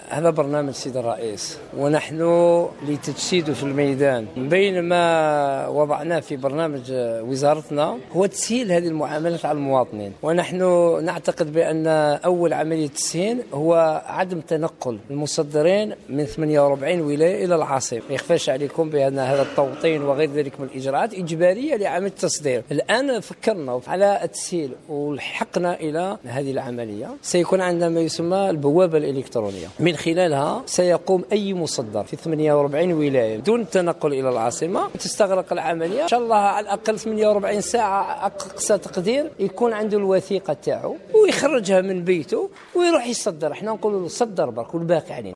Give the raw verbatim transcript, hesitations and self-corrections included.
هذا برنامج سيد الرئيس، ونحن لتجسيده في الميدان. بين ما وضعناه في برنامج وزارتنا هو تسهيل هذه المعاملات على المواطنين، ونحن نعتقد بأن أول عملية تسهيل هو عدم تنقل المصدرين من ثمانية وأربعين ولاية إلى العاصمة. ما يخفاش عليكم بأن هذا التوطين وغير ذلك من الإجراءات إجبارية لعملية التصدير. الآن فكرنا على التسهيل ولحقنا إلى هذه العملية. سيكون عندنا ما يسمى البوابة الإلكترونية، من خلالها سيقوم أي مصدر في ثمانية وأربعين ولاية دون التنقل إلى العاصمة. تستغرق العملية إن شاء الله على الأقل ثمانية وأربعين ساعة أقصى تقدير، يكون عنده الوثيقة تاعو ويخرجها من بيته ويروح يصدر. احنا نقول له صدر برك والباقي علينا.